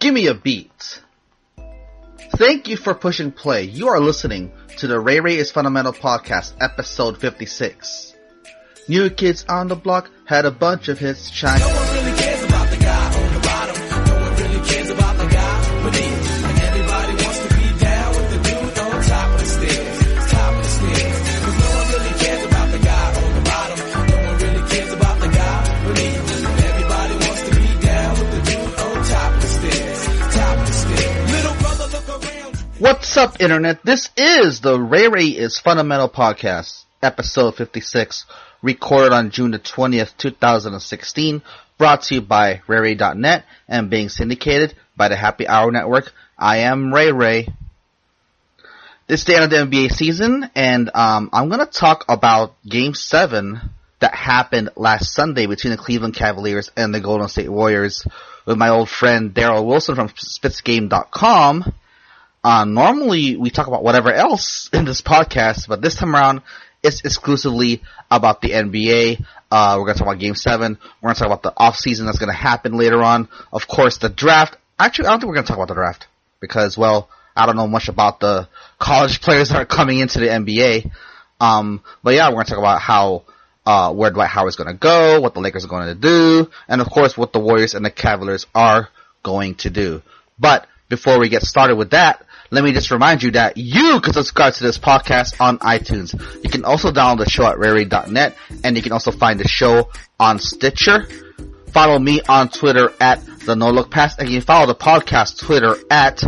Give me a beat. Thank you for pushing play. You are listening to the Ray Ray is Fundamental Podcast, episode 56. New Kids on the Block had a bunch of hits. China. No one really cares about the guy on the bottom. No one really cares about the guy beneath. And everybody wants to be down with the dude on top of the stairs. Top of the stairs. Cause no one really cares about the guy on the bottom. No one really cares about the guy beneath. And everybody wants to be down with the dude on top of the stairs. Top of the stairs. Little brother, look around. What's up, Internet? This is the Ray Ray is Fundamental Podcast, episode 56. Recorded on June the 20th, 2016, brought to you by RayRay.net and being syndicated by the Happy Hour Network. I am Ray Ray. This is the end of the NBA season, and I'm going to talk about Game 7 that happened last Sunday between the Cleveland Cavaliers and the Golden State Warriors with my old friend Daryl Wilson from SpitzGame.com. Normally, we talk about whatever else in this podcast, but this time around, it's exclusively about the NBA. We're going to talk about Game 7. We're going to talk about the off-season that's going to happen later on. Of course, the draft. Actually, I don't think we're going to talk about the draft because, well, I don't know much about the college players that are coming into the NBA. But yeah, we're going to talk about how where Dwight Howard's going to go, what the Lakers are going to do, and of course, what the Warriors and the Cavaliers are going to do. But before we get started with that, let me just remind you that you can subscribe to this podcast on iTunes. You can also download the show at RayRay.net, and you can also find the show on Stitcher. Follow me on Twitter at the No Look Pass, and you can follow the podcast Twitter at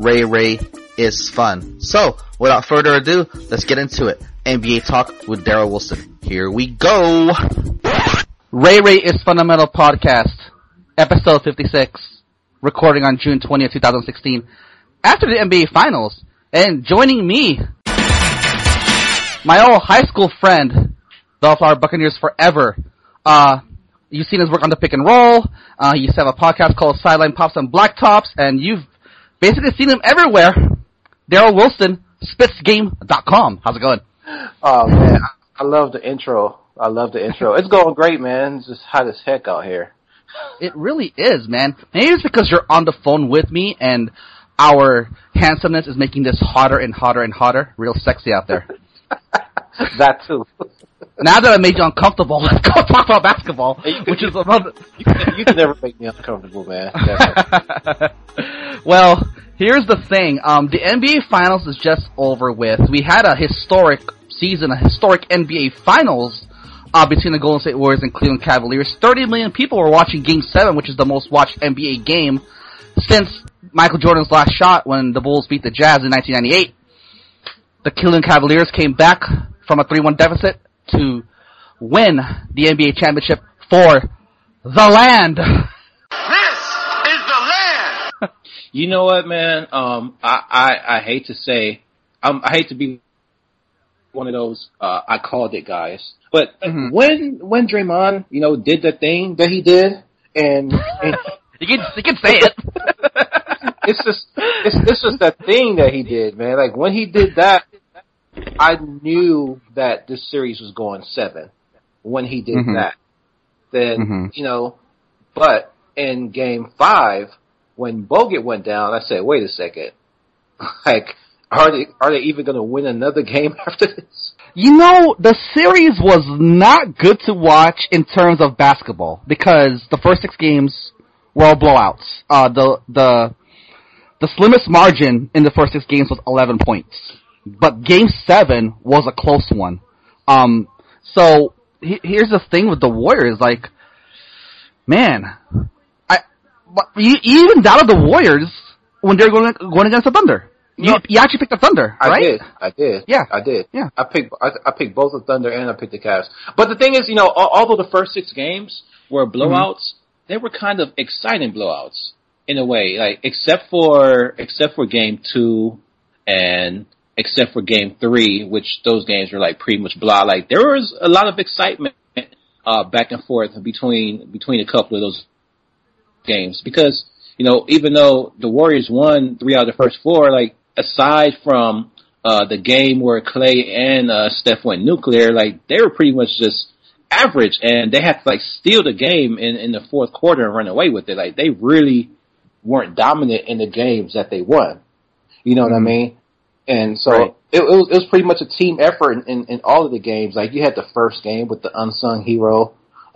RayRayIsFun. So, without further ado, let's get into it. NBA Talk with Daryl Wilson. Here we go. Ray Ray is Fundamental Podcast, episode 56, recording on June 20th, 2016. After the NBA Finals, and joining me, my old high school friend, Bellflower Buccaneers forever. You've seen his work on the pick and roll. He used to have a podcast called Sideline Pops and Blacktops, and you've basically seen him everywhere. Daryl Wilson, SpitzGame.com. How's it going? Oh man, I love the intro. It's going great, man. It's just hot as heck out here. It really is, man. Maybe it's because you're on the phone with me, and our handsomeness is making this hotter and hotter and hotter. Real sexy out there. That too. Now that I made you uncomfortable, let's go talk about basketball, which is another... You can never make me uncomfortable, man. Well, here's the thing. The NBA Finals is just over with. We had a historic season, a historic NBA Finals between the Golden State Warriors and Cleveland Cavaliers. 30 million people were watching Game 7, which is the most watched NBA game since Michael Jordan's last shot when the Bulls beat the Jazz in 1998. The Cleveland Cavaliers came back from a 3-1 deficit to win the NBA championship for the land. This is the land! You know what, man? I hate to say, I hate to be one of those, I called it guys. But when Draymond, did the thing that he did, and you can say it. It's just that thing that he did, man. Like when he did that, I knew that this series was going 7. When he did that, then but in Game 5, when Bogut went down, I said, wait a second, like are they even going to win another game after this? The series was not good to watch in terms of basketball because the first 6 games were all blowouts. The slimmest margin in the first 6 games was 11 points. But Game 7 was a close one. So, here's the thing with the Warriors, like, man, you even doubted the Warriors when they were going against the Thunder. You actually picked the Thunder, right? I did. Yeah. I did. Yeah. I picked both the Thunder and I picked the Cavs. But the thing is, although the first 6 games were blowouts, they were kind of exciting blowouts. In a way, like except for Game 2 and except for Game 3, which those games were like pretty much blah. Like there was a lot of excitement back and forth between a couple of those games because even though the Warriors won 3 out of the first 4, like aside from the game where Clay and Steph went nuclear, like they were pretty much just average, and they had to like steal the game in the fourth quarter and run away with it. Like they really weren't dominant in the games that they won. You know what I mean? And so Right. it was pretty much a team effort in all of the games. Like you had the first game with the unsung hero,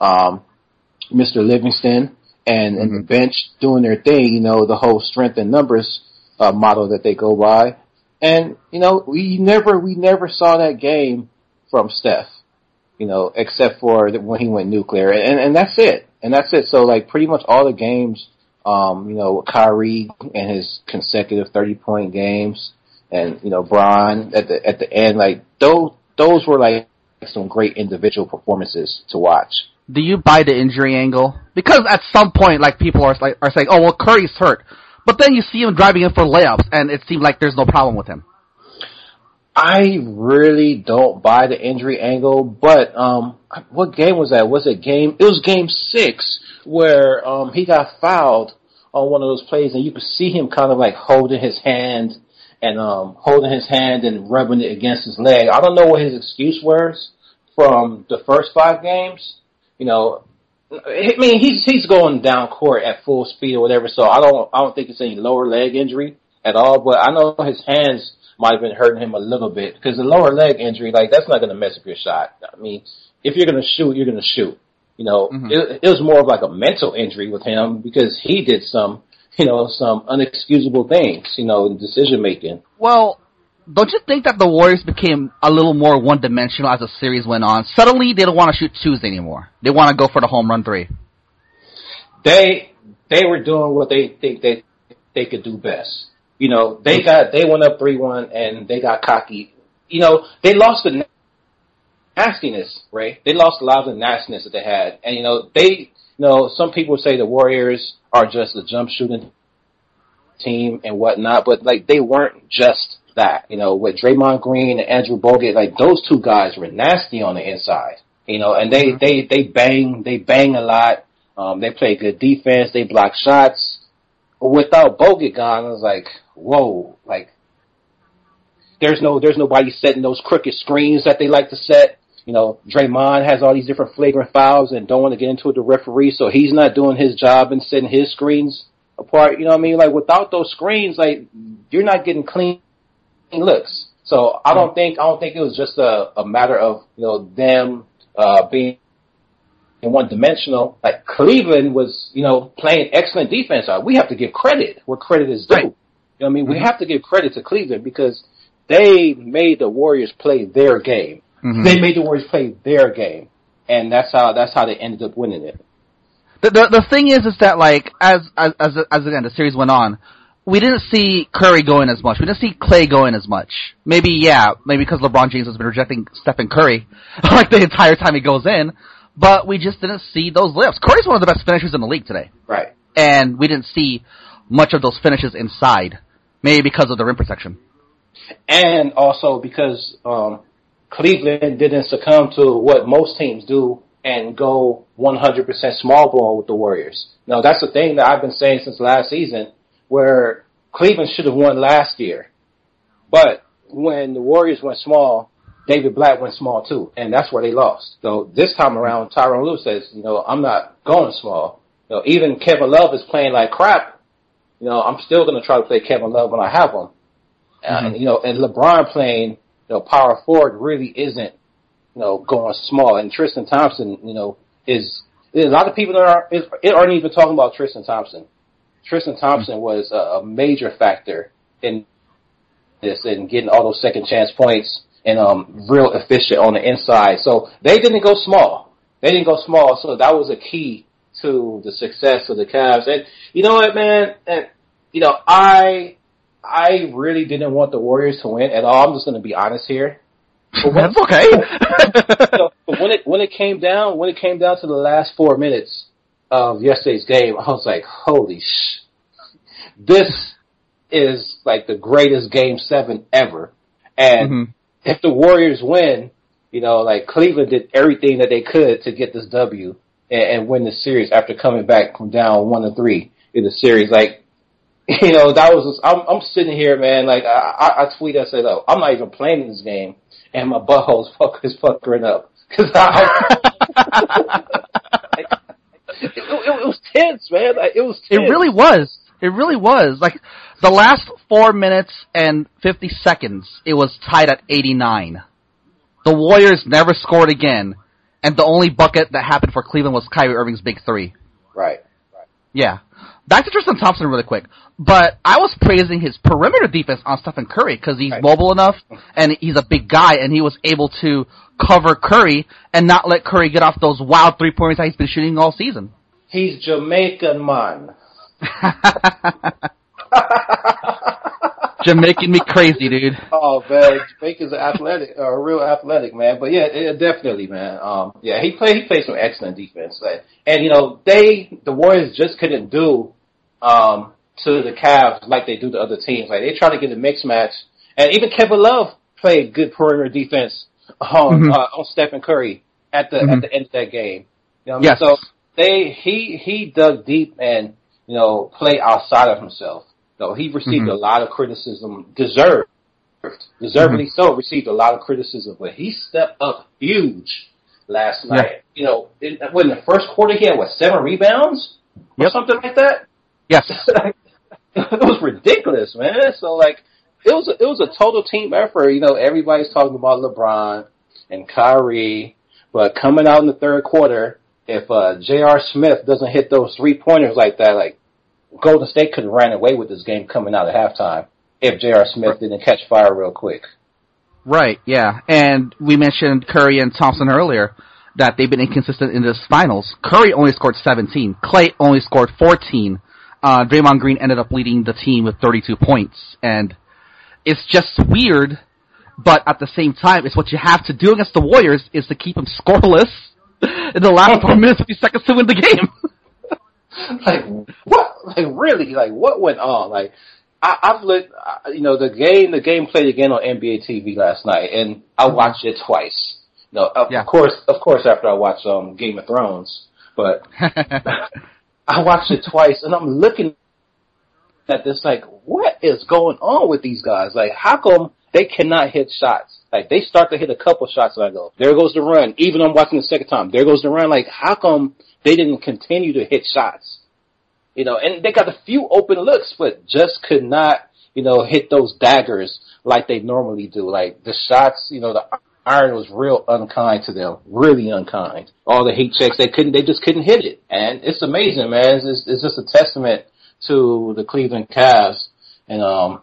Mr. Livingston, and the bench doing their thing. You know, the whole strength in numbers model that they go by. And you know, we never saw that game from Steph. You know, except for when he went nuclear, and that's it. And that's it. So like pretty much all the games, you know, Kyrie and his consecutive 30-point games, and you know, Bron at the end, like those were like some great individual performances to watch. Do you buy the injury angle? Because at some point, like people are saying, oh well, Curry's hurt, but then you see him driving in for layups, and it seemed like there's no problem with him. I really don't buy the injury angle, but what game was that? It was game 6 where he got fouled on one of those plays, and you could see him kind of like holding his hand and rubbing it against his leg. I don't know what his excuse was from the first 5 games. You know, I mean, he's going down court at full speed or whatever, so I don't think it's any lower leg injury at all, but I know his hands might have been hurting him a little bit, because the lower leg injury, like, that's not going to mess up your shot. I mean, if you're going to shoot, you're going to shoot. You know, it was more of like a mental injury with him, because he did some unexcusable things, you know, in decision making. Well, don't you think that the Warriors became a little more one-dimensional as the series went on? Suddenly, they don't want to shoot twos anymore. They want to go for the home run three. They were doing what they think they could do best. You know, they went up 3-1 and they got cocky. You know, they lost the nastiness, Ray. They lost a lot of the nastiness that they had. And, you know, some people say the Warriors are just a jump shooting team and whatnot, but, like, they weren't just that. You know, with Draymond Green and Andrew Bogut, like, those two guys were nasty on the inside. You know, and they bang a lot. They play good defense. They block shots. Without Bogut gone, I was like, whoa, like, there's nobody setting those crooked screens that they like to set. You know, Draymond has all these different flagrant fouls and don't want to get into it with the referee, so he's not doing his job and setting his screens apart. You know what I mean? Like, without those screens, like, you're not getting clean looks. So I don't think it was just a matter of, you know, them being one-dimensional. Like, Cleveland was, you know, playing excellent defense. We have to give credit where credit is due. Right. You know what I mean? We have to give credit to Cleveland because they made the Warriors play their game. They made the Warriors play their game, and that's how they ended up winning it. The thing is that, like, as again the series went on, we didn't see Curry going as much. We didn't see Klay going as much. Maybe because LeBron James has been rejecting Stephen Curry like the entire time he goes in. But we just didn't see those layups. Curry's one of the best finishers in the league today. Right. And we didn't see much of those finishes inside. Maybe because of the rim protection. And also because Cleveland didn't succumb to what most teams do and go 100% small ball with the Warriors. Now, that's the thing that I've been saying since last season, where Cleveland should have won last year. But when the Warriors went small, David Blatt went small too, and that's where they lost. So this time around, Tyronn Lue says, you know, I'm not going small. You know, even Kevin Love is playing like crap. You know, I'm still going to try to play Kevin Love when I have him. And, you know, and LeBron playing, you know, power forward really isn't, you know, going small. And Tristan Thompson, you know, there's a lot of people that aren't even talking about Tristan Thompson. Tristan Thompson was a major factor in this and getting all those second chance points and real efficient on the inside. So they didn't go small. So that was a key to the success of the Cavs. And you know what, man? And you know, I really didn't want the Warriors to win at all. I'm just going to be honest here. That's okay. You know, when it came down to the last 4 minutes of yesterday's game, I was like, holy this is like the greatest Game 7 ever. And if the Warriors win, you know, like Cleveland did everything that they could to get this W and win the series after coming back from down 1-3 in the series. Like, you know, that was I'm sitting here, man. Like I tweeted, I said, "Oh, I'm not even playing this game," and my butthole is puckering up because it was tense, man. Like, it was tense. It really was. It really was. Like, the last 4 minutes and 50 seconds, it was tied at 89. The Warriors never scored again, and the only bucket that happened for Cleveland was Kyrie Irving's big three. Right. Yeah. Back to Tristan Thompson really quick. But I was praising his perimeter defense on Stephen Curry because he's mobile enough and he's a big guy and he was able to cover Curry and not let Curry get off those wild three-pointers that he's been shooting all season. He's Jamaican, man. Jamaican me crazy, dude. Oh man, Jamaican's a real athletic man. But yeah, definitely, man. He played some excellent defense. And the Warriors just couldn't do to the Cavs like they do to other teams. Like they try to get a mix match, and even Kevin Love played good perimeter defense on Stephen Curry at the end of that game. You know what I mean? So he dug deep and played outside of himself. So he received a lot of criticism, deservedly so, received a lot of criticism, but he stepped up huge last night. In the first quarter he had 7 rebounds or something like that? Yes. It was ridiculous, man. So it was a total team effort. Everybody's talking about LeBron and Kyrie, but coming out in the third quarter, if J.R. Smith doesn't hit those 3-pointers like that, Golden State could have ran away with this game coming out at halftime if J.R. Smith didn't catch fire real quick. Right, yeah. And we mentioned Curry and Thompson earlier that they've been inconsistent in this finals. Curry only scored 17. Klay only scored 14. Draymond Green ended up leading the team with 32 points. And it's just weird, but at the same time, it's what you have to do against the Warriors is to keep them scoreless in the last 4 minutes, 50 seconds to win the game. What? Really? What went on? I've looked, the game played again on NBA TV last night, and I watched it twice. Of course, after I watched Game of Thrones, but I watched it twice, and I'm looking at this what is going on with these guys? How come they cannot hit shots? They start to hit a couple shots, and I go, there goes the run. Even I'm watching the second time, there goes the run. How come they didn't continue to hit shots? And they got a few open looks, but just could not, hit those daggers like they normally do. The shots, the iron was real unkind to them, really unkind. All the heat checks, they just couldn't hit it. And it's amazing, man. It's just a testament to the Cleveland Cavs and,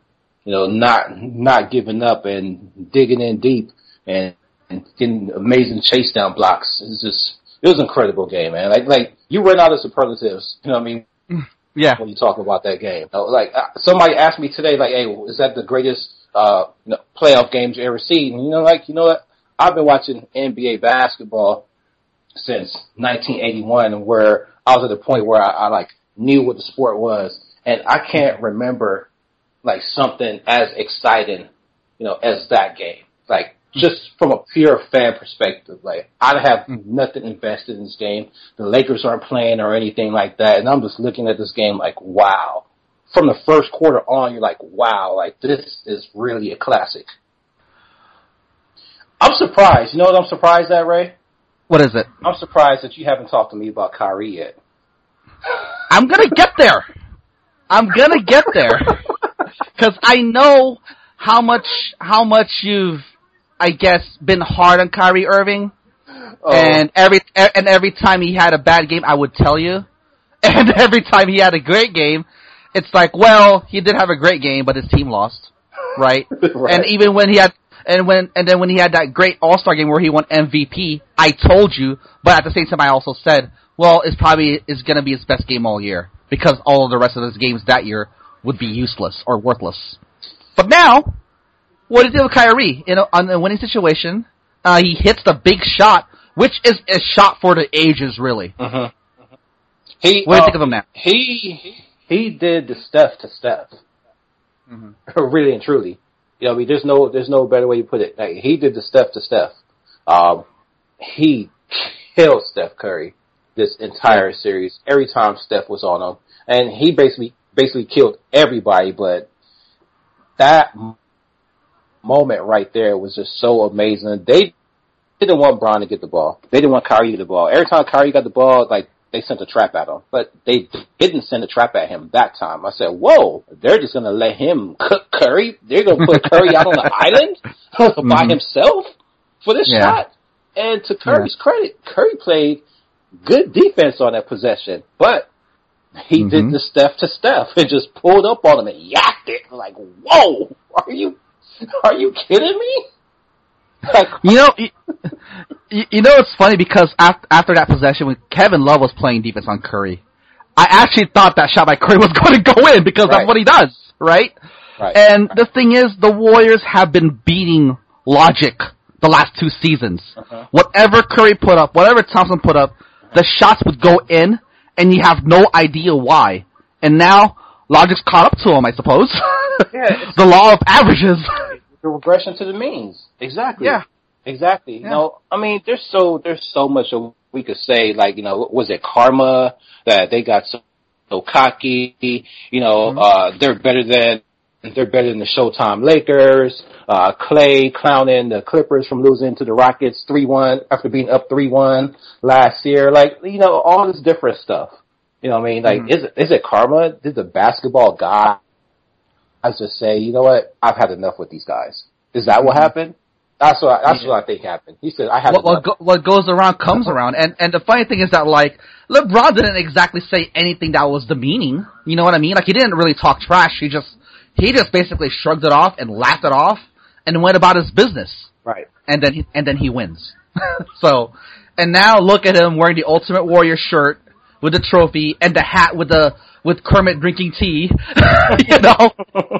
not giving up and digging in deep and getting amazing chase down blocks. It was an incredible game, man. You run out of superlatives, you know what I mean? Yeah. When you talk about that game. Somebody asked me today, hey, is that the greatest, playoff games you ever seen? And, you know what? I've been watching NBA basketball since 1981 where I was at a point where I knew what the sport was. And I can't remember, something as exciting, as that game. Just from a pure fan perspective, I have nothing invested in this game. The Lakers aren't playing or anything like that, and I'm just looking at this game wow. From the first quarter on, you're wow, this is really a classic. I'm surprised. You know what I'm surprised at, Ray? What is it? I'm surprised that you haven't talked to me about Kyrie yet. I'm gonna get there. Cause I know how much you've, I guess, been hard on Kyrie Irving, and every time he had a bad game, I would tell you, and every time he had a great game, it's well, he did have a great game, but his team lost, right? Right. And even when he had, then when he had that great All-Star game where he won MVP, I told you, but at the same time, I also said, well, it's probably gonna be his best game all year because all of the rest of his games that year would be useless or worthless. But now, what did he do with Kyrie? On a winning situation, he hits the big shot, which is a shot for the ages, really. Mm-hmm. What do you think of him now? He did the Steph to Steph. Mm-hmm. Really and truly. There's no better way to put it. He did the Steph to Steph. He killed Steph Curry this entire series. Every time Steph was on him. And he basically killed everybody, but that moment right there was just so amazing. They didn't want Bron to get the ball. They didn't want Kyrie to get the ball. Every time Kyrie got the ball, they sent a trap at him, but they didn't send a trap at him that time. I said, whoa, they're just going to let him cook Curry? They're going to put Curry out on the island by himself for this shot? And to Curry's credit, Curry played good defense on that possession, but he did the Steph to Steph and just pulled up on him and yacked it. Like, whoa, are you kidding me? Like, you know, it's funny because after that possession, when Kevin Love was playing defense on Curry, I actually thought that shot by Curry was going to go in because that's what he does, right? And the thing is, the Warriors have been beating logic the last 2 seasons. Whatever Curry put up, whatever Thompson put up, the shots would go in, and you have no idea why. And now, logic's caught up to him, I suppose. The law of averages. The regression to the means. Exactly. Yeah. Exactly. You know, I mean, there's so much we could say, like, you know, was it karma that they got so cocky? You know, they're better than the Showtime Lakers. Clay clowning the Clippers from losing to the Rockets 3-1 after being up 3-1 last year. Like, you know, all this different stuff. You know what I mean? Like, is it karma? Did the basketball guys just say, you know what? I've had enough with these guys. Is that what happened? That's what I think happened. He said, I had enough. What goes around comes around. And the funny thing is that, like, LeBron didn't exactly say anything that was demeaning. You know what I mean? Like, he didn't really talk trash. He just basically shrugged it off and laughed it off and went about his business. Right. And then he wins. So, and now look at him wearing the Ultimate Warrior shirt with the trophy and the hat with Kermit drinking tea. You know?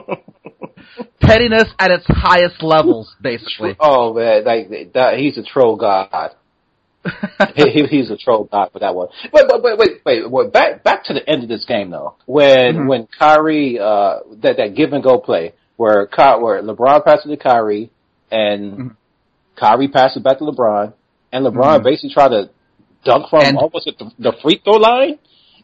Pettiness at its highest levels, basically. Oh man, like that, he's a troll god. He's a troll god for that one. Wait. Back to the end of this game though. When Kyrie, that give and go play where LeBron passed it to Kyrie and Kyrie passed it back to LeBron and LeBron basically tried to dunk from almost at the free throw line.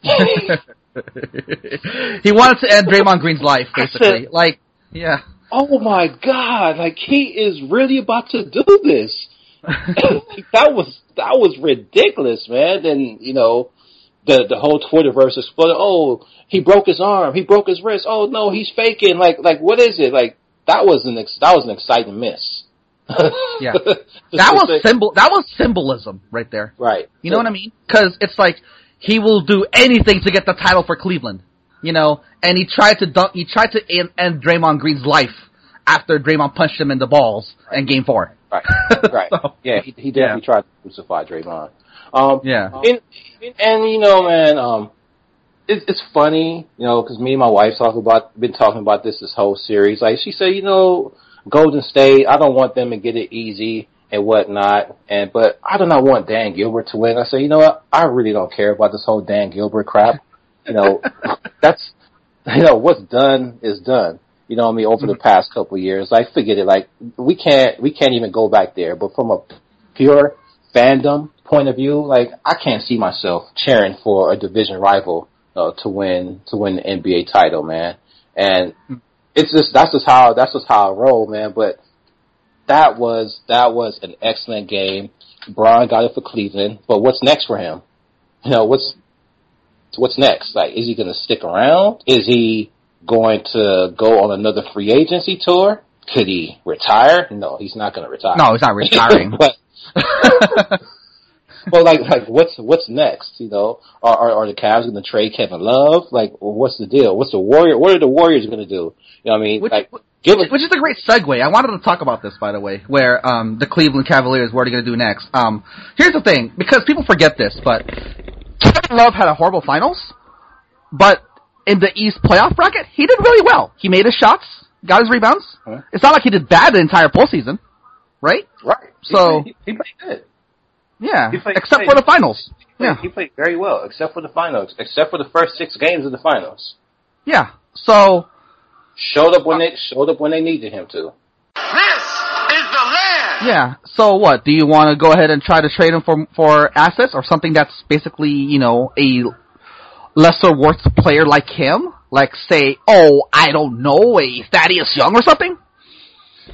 He wanted to end Draymond Green's life, basically. Oh my God! Like he is really about to do this. that was ridiculous, man. And you know, the whole Twitterverse exploded. Oh, he broke his arm. He broke his wrist. Oh no, he's faking. Like what is it? Like that was an exciting miss. Yeah, that was symbolism right there. Right. You know what I mean? Because it's like he will do anything to get the title for Cleveland. You know, and he tried to end Draymond Green's life after Draymond punched him in the balls in Game 4. Right. So, yeah, he definitely tried to crucify Draymond. And you know, man, it's funny, you know, because me and my wife been talking about this whole series. Like she said, you know, Golden State, I don't want them to get it easy and whatnot, but I do not want Dan Gilbert to win. I said, you know what? I really don't care about this whole Dan Gilbert crap. You know, what's done is done. You know what I mean? Over the past couple of years, like forget it. Like we can't even go back there. But from a pure fandom point of view, like I can't see myself cheering for a division rival to win the NBA title, man. And that's just how I roll, man. But that was an excellent game. Bron got it for Cleveland, but what's next for him? You know, what's next? Like, is he going to stick around? Is he going to go on another free agency tour? Could he retire? No, he's not going to retire. No, he's not retiring. Well, like what's next? You know, are the Cavs going to trade Kevin Love? Like, what's the deal? What are the Warriors going to do? You know what I mean? Which is a great segue. I wanted to talk about this, by the way, where the Cleveland Cavaliers, what are they going to do next? Here's the thing, because people forget this, but Kevin Love had a horrible finals, but in the East playoff bracket, he did really well. He made his shots, got his rebounds. Huh? It's not like he did bad the entire postseason, right? Right. So he played good. Yeah, except for the finals. He played very well, except for the finals, except for the first 6 games of the finals. Yeah. So showed up when they needed him to. This is the land. Yeah. So what? Do you want to go ahead and try to trade him for assets or something that's basically, you know, a lesser worth player like him? Like say, I don't know, a Thaddeus Young or something?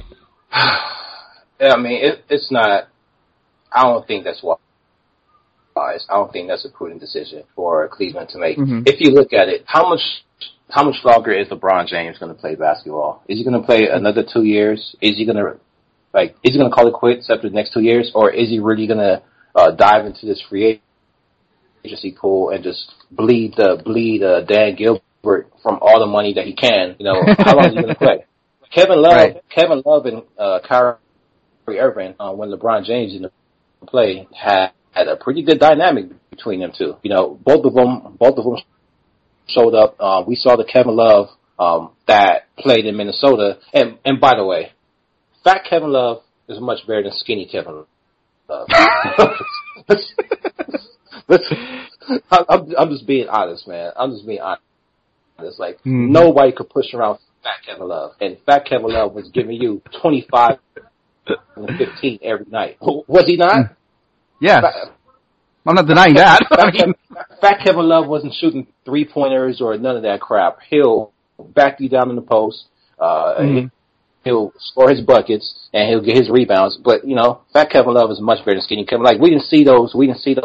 I mean, it's not. I don't think that's I don't think that's a prudent decision for Cleveland to make. If you look at it, how much longer is LeBron James going to play basketball? Is he going to play another 2 years? Is he going to call it quits after the next 2 years, or is he really going to dive into this free agency pool and just bleed Dan Gilbert from all the money that he can? You know, how long is he going to play? Kevin Love and Kyrie Irving, when LeBron James didn't play, had a pretty good dynamic between them two. You know, both of them showed up. We saw the Kevin Love that played in Minnesota, and by the way, fat Kevin Love is much better than skinny Kevin Love. I'm just being honest, man. I'm just being honest. Like, nobody could push around fat Kevin Love. And fat Kevin Love was giving you 25 and 15 every night. Was he not? Yes. I'm not denying that. Fat Kevin Love wasn't shooting 3-pointers or none of that crap. He'll back you down in the post. He'll score his buckets and he'll get his rebounds. But, you know, fat Kevin Love is much better than skinny Kevin. Like, we didn't see those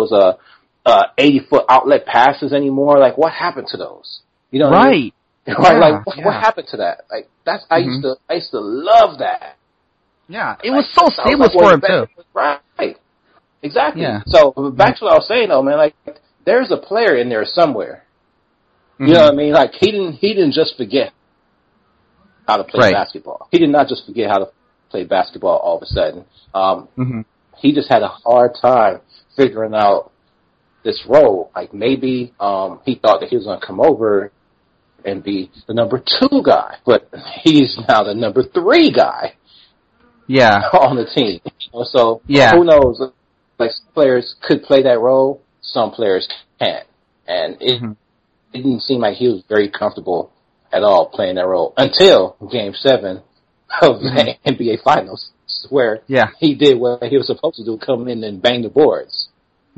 80-foot outlet passes anymore. Like, what happened to those? You know what I mean? Yeah. What happened to that? Like, that's, I used to love that. Yeah. It was so seamless for him too. Right. Exactly. Yeah. So, back to what I was saying though, man, like, there's a player in there somewhere. You know what I mean? Like, he didn't just forget how to play basketball. He did not just forget how to play basketball all of a sudden. He just had a hard time figuring out this role. Like, maybe he thought that he was going to come over and be the number 2 guy, but he's now the number 3 guy. Yeah. On the team. So, who knows? Like, some players could play that role, some players can't. And it didn't seem like he was very comfortable at all playing that role until Game 7 of the NBA Finals, where he did what he was supposed to do, come in and bang the boards.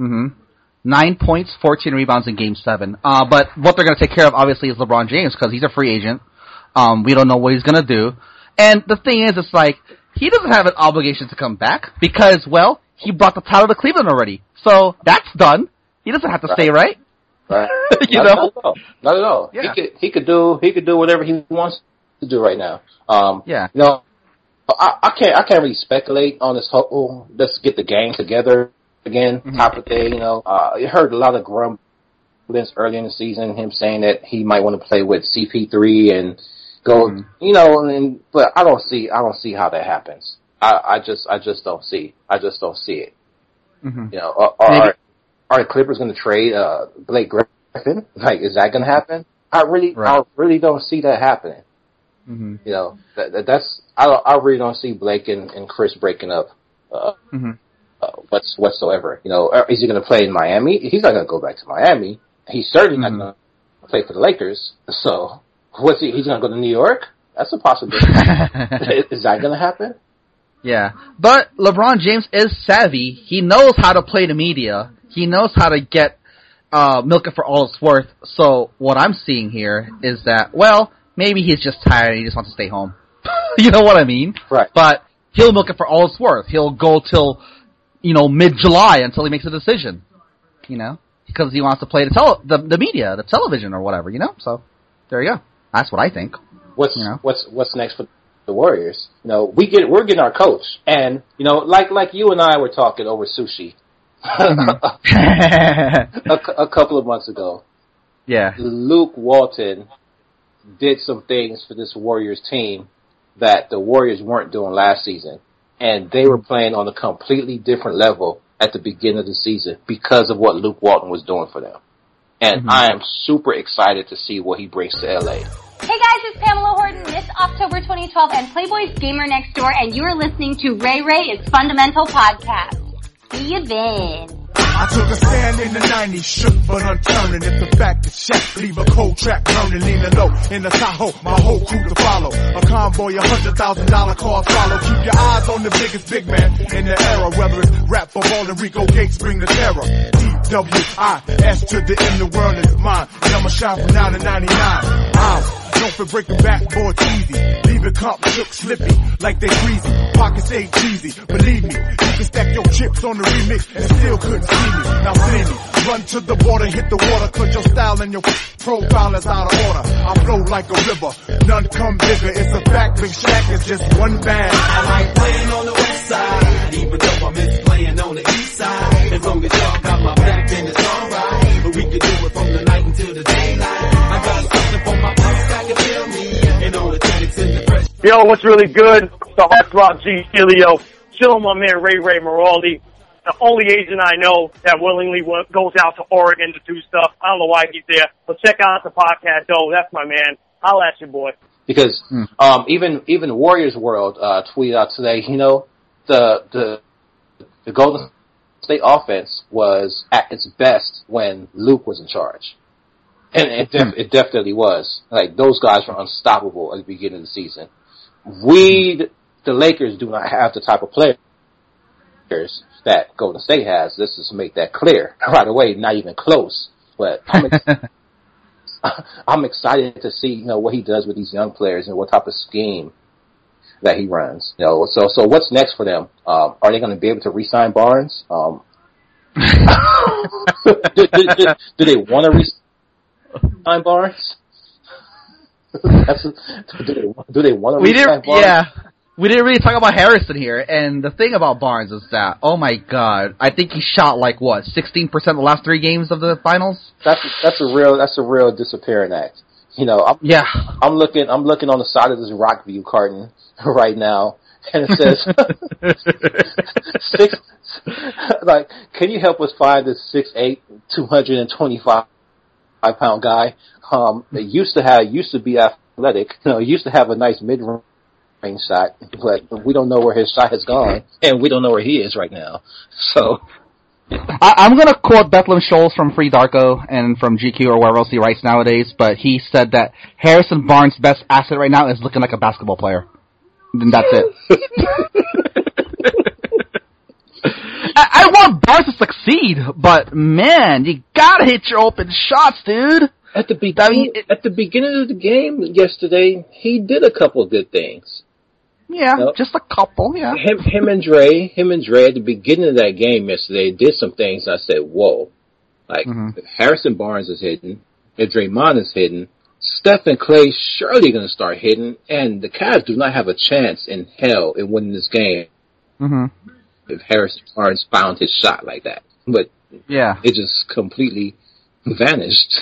9 points, 14 rebounds in Game 7. But what they're going to take care of, obviously, is LeBron James, because he's a free agent. We don't know what he's going to do. And the thing is, it's like, he doesn't have an obligation to come back, because, well, he brought the title to Cleveland already. So, that's done. He doesn't have to stay, right? Right. You know? Not at all. Yeah. He could do whatever he wants to do right now. You know, I can't really speculate on this whole, let's get the gang together again type of thing. You know, I heard a lot of grumblings early in the season, him saying that he might want to play with CP3 and go, you know, but I don't see how that happens. I just don't see it. You know, are the Clippers going to trade Blake Griffin? Like, is that going to happen? I really don't see that happening. You know, I really don't see Blake and Chris breaking up whatsoever. You know, is he going to play in Miami? He's not going to go back to Miami. He's certainly not going to play for the Lakers. So, he's going to go to New York? That's a possibility. Is that going to happen? Yeah. But LeBron James is savvy. He knows how to play the media. He knows how to get milk it for all it's worth. So what I'm seeing here is that, well, maybe he's just tired and he just wants to stay home. You know what I mean? Right. But he'll milk it for all it's worth. He'll go till, you know, mid-July until he makes a decision. You know? Because he wants to play the media, the television or whatever, you know? So, there you go. That's what I think. What's next for the Warriors? You know, we're getting our coach. And, you know, like you and I were talking over sushi. A couple of months ago. Yeah. Luke Walton did some things for this Warriors team that the Warriors weren't doing last season. And they were playing on a completely different level at the beginning of the season because of what Luke Walton was doing for them. And I am super excited to see what he brings to LA. Hey guys, it's Pamela Horton, Miss October 2012 and Playboy's Gamer Next Door, and you're listening to Ray Ray is Fundamental Podcast. See you then. I took a stand in the 90s, shook but unturning. It's the fact that Shaq leave a cold track burning, leaning low in the Tahoe, my whole crew to follow. A convoy, $100,000 car swallow. Keep your eyes on the biggest big man in the era, whether it's rap, football, and Rico Gates bring the terror. DWIS to the end, the world is mine. And I'ma shine from 9 to 99. I'm Known for breaking backboards easy. Leaving comp shook slippy like they greasy. Pockets ain't cheesy. Believe me, you can stack your chips on the remix and still couldn't see me. Now see me. Run to the water, hit the water, cause your style and your profile is out of order. I flow like a river, none come bigger. It's a fact, Big Shaq is just one bag. I like playing on the west side, even though I miss playing on the east side. As long as y'all got my back, then it's alright. But we can do it from the night until the daylight. I got something for my pulse that can feel me, and all the tenants in the fresh. Yo, what's really good? The Heartthrob G Helio. Chillin' my man Ray Maraldi. The only agent I know that willingly goes out to Oregon to do stuff. I don't know why he's there, but check out the podcast. Oh, that's my man. I'll ask you, boy. Because even Warriors World tweeted out today, you know, the Golden State offense was at its best when Luke was in charge. And it definitely was. Like, those guys were unstoppable at the beginning of the season. The Lakers, do not have the type of players that Golden State has. Let's just make that clear right away. Not even close. But I'm excited to see, you know, what he does with these young players and what type of scheme that he runs. You know, so what's next for them? Are they going to be able to re-sign Barnes? Do they want to re-sign Barnes? Do they want to re-sign Barnes? Yeah. We didn't really talk about Harrison here, and the thing about Barnes is that, oh my god, I think he shot 16% the last 3 games of the finals? That's a real disappearing act. You know, I'm looking on the side of this Rockview carton right now, and it says, can you help us find this 6'8", 225-pound guy? That used to be athletic, you know, used to have a nice mid-range shot, but we don't know where his shot has gone, and we don't know where he is right now. So, I'm gonna quote Bethlehem Scholes from Free Darko and from GQ or wherever else he writes nowadays, but he said that Harrison Barnes' best asset right now is looking like a basketball player. And that's it. I want Barnes to succeed, but man, you gotta hit your open shots, dude. At the beginning of the game yesterday, he did a couple of good things. Yeah, you know, just a couple, yeah. Him and Dre at the beginning of that game yesterday did some things I said, whoa. Like, if Harrison Barnes is hitting, if Draymond is hitting, Steph and Clay surely going to start hitting, and the Cavs do not have a chance in hell in winning this game if Harrison Barnes found his shot like that. But it just completely vanished.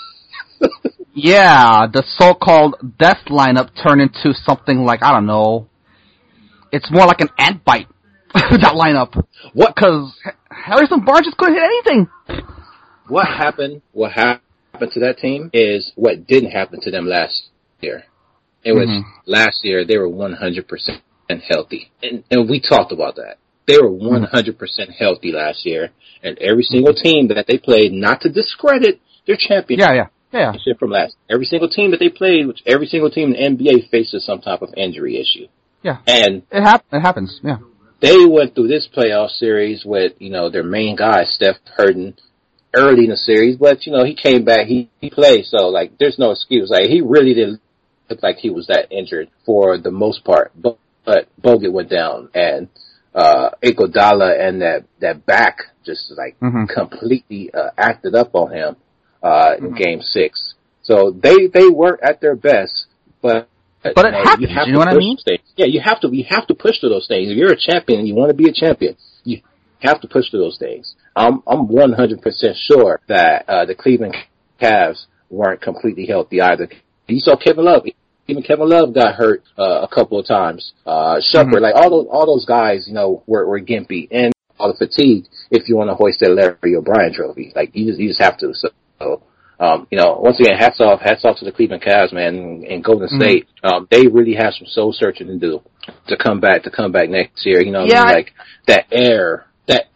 Yeah, the so-called death lineup turned into something like, I don't know, it's more like an ant bite, that lineup. What? Because Harrison Barnes just couldn't hit anything. What happened to that team is what didn't happen to them last year. It was last year they were 100% healthy. And we talked about that. They were 100% healthy last year. And every single team that they played, not to discredit their champion. Yeah. From last. Every single team that they played, which every single team in the NBA faces some type of injury issue. Yeah. And it happens, yeah. They went through this playoff series with, you know, their main guy, Steph, hurting early in the series, but, you know, he came back, he played, so, like, there's no excuse. Like, he really didn't look like he was that injured for the most part, but Bogut went down, and Iguodala and that back just, like, completely acted up on him in Game 6. So they were at their best, but it happens, you know what I mean? Yeah, you have to push through those things. If you're a champion and you want to be a champion, you have to push through those things. I'm 100% sure that the Cleveland Cavs weren't completely healthy either. You saw Kevin Love. Even Kevin Love got hurt a couple of times. Shumpert, like all those guys, you know, were gimpy and all the fatigue. If you want to hoist that Larry O'Brien trophy, like you just have to. So, you know, once again, hats off to the Cleveland Cavs, man, and Golden State. They really have some soul searching to do to come back next year. You know, what I mean? Like that air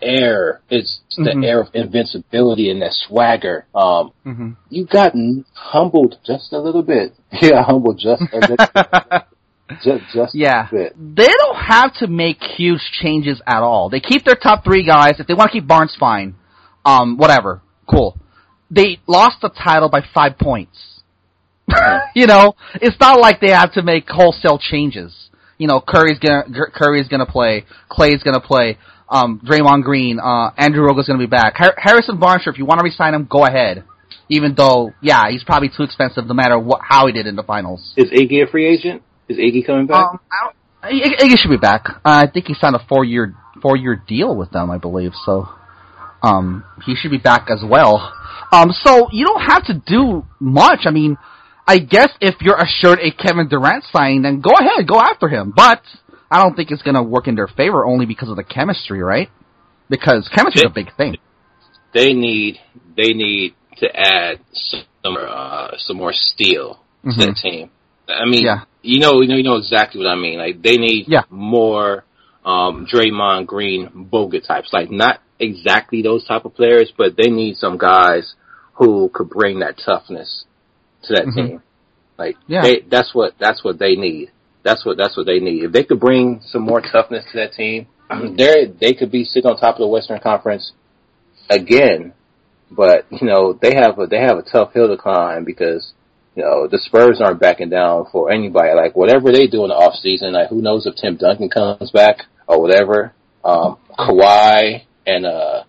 is the air of invincibility and that swagger. You got humbled just a little bit. Yeah, humbled just a little bit. Just a bit. They don't have to make huge changes at all. They keep their top 3 guys. If they want to keep Barnes, fine. Whatever. Cool. They lost the title by 5 points. You know, it's not like they have to make wholesale changes. You know, Curry's gonna play, Clay's gonna play, Draymond Green, Andrew Rogo's gonna be back. Harrison Barnes, if you want to re-sign him, go ahead. Even though, yeah, he's probably too expensive no matter how he did in the finals. Is Iggy a free agent? Is Iggy coming back? Iggy should be back. I think he signed a four-year deal with them, I believe. So, he should be back as well. So you don't have to do much. I mean, I guess if you're assured a Kevin Durant signing, then go ahead, go after him. But I don't think it's going to work in their favor only because of the chemistry, right? Because chemistry is a big thing. They need to add some more steel to that team. I mean, you know exactly what I mean. Like they need more Draymond Green, Bogut types. Like not exactly those type of players, but they need some guys who could bring that toughness to that team. Like that's what they need. That's what they need. If they could bring some more toughness to that team, they could be sitting on top of the Western Conference again. But you know they have a tough hill to climb because you know the Spurs aren't backing down for anybody. Like whatever they do in the off season, like who knows if Tim Duncan comes back or whatever. Kawhi and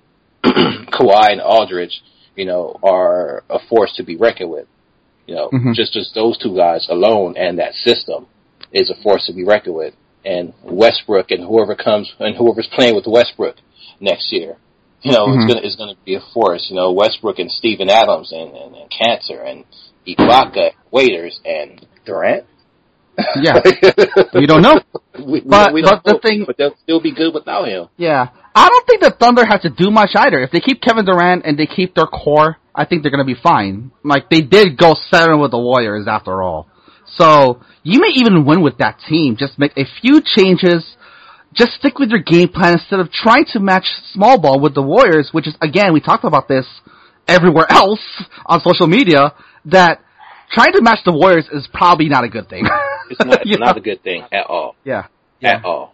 Aldridge, you know, are a force to be reckoned with. You know, just those two guys alone and that system is a force to be reckoned with. And Westbrook and whoever's playing with Westbrook next year, you know, is gonna be a force. You know, Westbrook and Steven Adams and Cantor and Ibaka, Waiters and Durant. Yeah, we don't know. We don't know, but they'll still be good without him. Yeah, I don't think the Thunder have to do much either. If they keep Kevin Durant and they keep their core, I think they're going to be fine. Like, they did go 7 with the Warriors after all. So, you may even win with that team. Just make a few changes. Just stick with your game plan instead of trying to match small ball with the Warriors, which is, again, we talked about this everywhere else on social media, that trying to match the Warriors is probably not a good thing. It's not a good thing at all. Yeah. At all.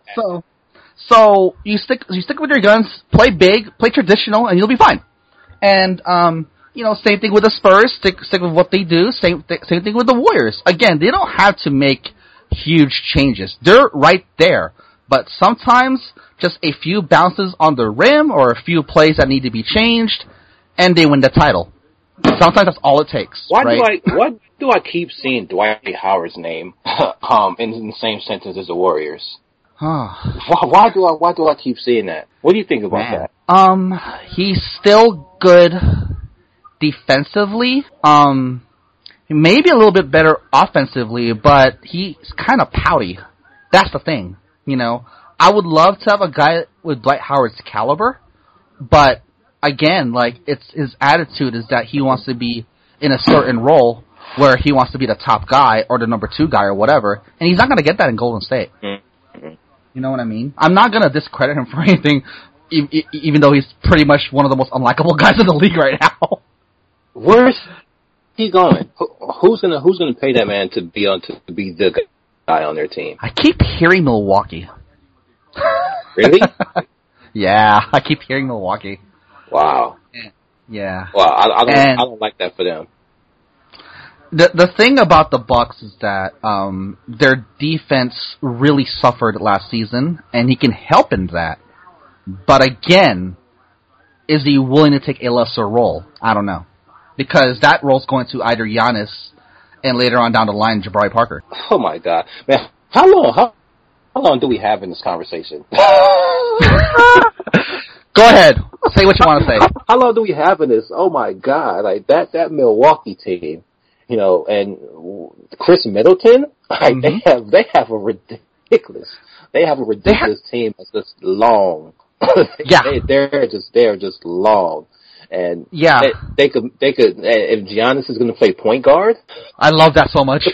So you stick with your guns, play big, play traditional, and you'll be fine. And, you know, same thing with the Spurs, stick with what they do, same thing with the Warriors. Again, they don't have to make huge changes. They're right there. But sometimes, just a few bounces on the rim, or a few plays that need to be changed, and they win the title. Sometimes that's all it takes. Why do I keep seeing Dwight Howard's name in the same sentence as the Warriors? Why do I keep seeing that? What do you think about that? He's still good defensively. Maybe a little bit better offensively, but he's kind of pouty. That's the thing, you know. I would love to have a guy with Dwight Howard's caliber, but again, like, it's his attitude is that he wants to be in a certain role where he wants to be the top guy or the number 2 guy or whatever, and he's not going to get that in Golden State. You know what I mean? I'm not going to discredit him for anything, even though he's pretty much one of the most unlikable guys in the league right now. Where's he going? Who's gonna pay that man to be the guy on their team? I keep hearing Milwaukee. Really? Yeah, I keep hearing Milwaukee. Wow. Yeah. Well, I don't like that for them. The thing about the Bucks is that their defense really suffered last season, and he can help in that. But again, is he willing to take a lesser role? I don't know. Because that role's going to either Giannis and later on down the line, Jabari Parker. Oh my God. Man, how long do we have in this conversation? Go ahead. Say what you want to say. How long do we have in this? Oh my God. Like that Milwaukee team, you know, and Chris Middleton, like they have a ridiculous team that's just long. Yeah. They're just long. And yeah, they could if Giannis is going to play point guard. I love that so much.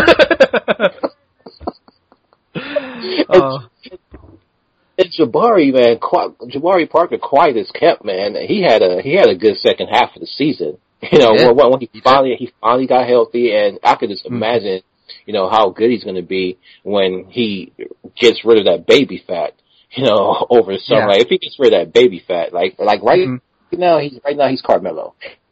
And Jabari, man, Jabari Parker, quiet as kept, man. He had a good second half of the season. You know, when he finally got healthy, and I could just imagine, you know, how good he's going to be when he gets rid of that baby fat. You know, over the summer. Like, if he gets rid of that baby fat, like right now he's Carmelo.